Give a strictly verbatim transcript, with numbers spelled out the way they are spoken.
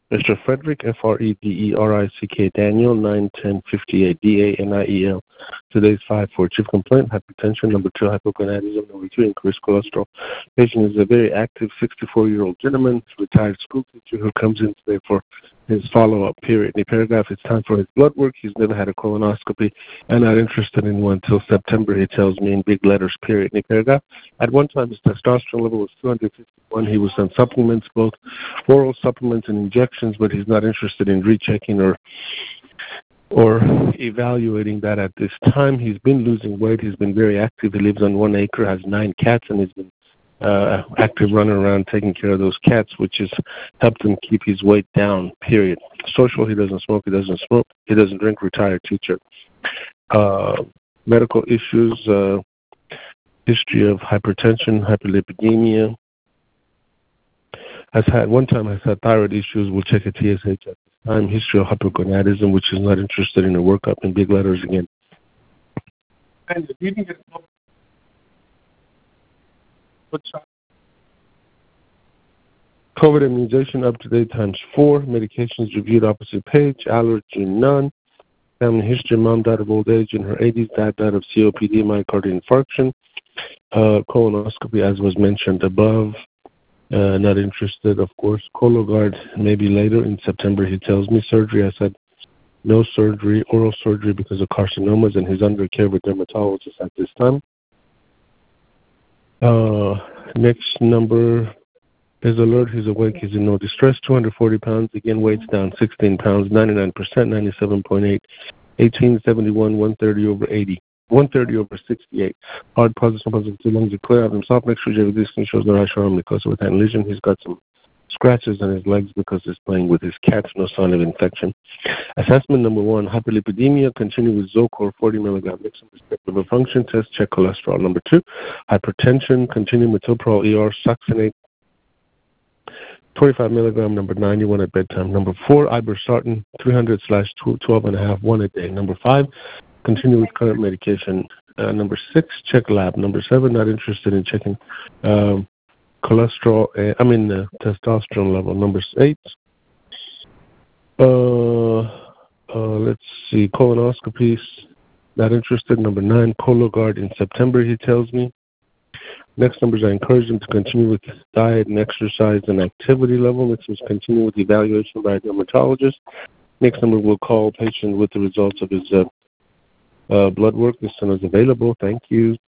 Mister Frederick, F R E D E R I C K, Daniel, nine ten fifty-eight, D A N I E L. Today's five four, chief complaint, hypertension. Number two, hypogonadism. Number three, increased cholesterol. Patient is a very active sixty-four-year-old gentleman, retired school teacher who comes in today for his follow-up period. In the paragraph, it's time for his blood work. He's never had a colonoscopy and not interested in one until September, he tells me in big letters, period. In the paragraph, at one time his testosterone level was two hundred fifty-one. He was on supplements, both oral supplements and injections, but he's not interested in rechecking or or evaluating that at this time. He's been losing weight. He's been very active. He lives on one acre, has nine cats, and he's been uh, active running around taking care of those cats, which has helped him keep his weight down, period. Social, he doesn't smoke. He doesn't smoke. He doesn't drink, retired teacher. Uh, medical issues, uh, history of hypertension, hyperlipidemia. Has had one time has had thyroid issues. We'll check a T S H at this time. History of hypogonadism, which is not interested in a workup in big letters again. And if you can get COVID immunization up to date times four. Medications reviewed opposite page. Allergy none. Family history: mom died of old age in her eighties. Dad died of C O P D, myocardial infarction. Uh, colonoscopy, as was mentioned above. Uh, not interested, of course. Cologuard, maybe later in September, he tells me. Surgery, I said no surgery, oral surgery because of carcinomas, and he's under care with dermatologists at this time. Uh, next number is alert. He's awake. He's in no distress. two hundred forty pounds. Again, weight's down sixteen pounds. ninety-nine percent, ninety-seven point eight. eighteen seventy-one, one thirty over eighty. one thirty over sixty-eight. Hard positive, positive, two lungs are clear of himself. Next week, every distance shows no rash arm because of a lesion. He's got some scratches on his legs because he's playing with his cats. No sign of infection. Assessment number one, hyperlipidemia. Continue with Zocor, forty milligram. Mix and respective of function test. Check cholesterol. Number two, hypertension. Continue with Metoprolol E R, succinate. twenty-five milligram, number nine, you want at bedtime. Number four, irbesartan, three hundred slash twelve and a half, one a day. Number five, continue with current medication. Uh, number six, check lab. Number seven, not interested in checking um, cholesterol, uh, I mean uh, testosterone level. Number eight, uh, uh, let's see, colonoscopies, not interested. Number nine, Cologuard in September, he tells me. Next numbers, I encourage him to continue with diet and exercise and activity level. Next is continue with evaluation by a dermatologist. Next number, will call patient with the results of his uh, uh, blood work as soon as available. Thank you.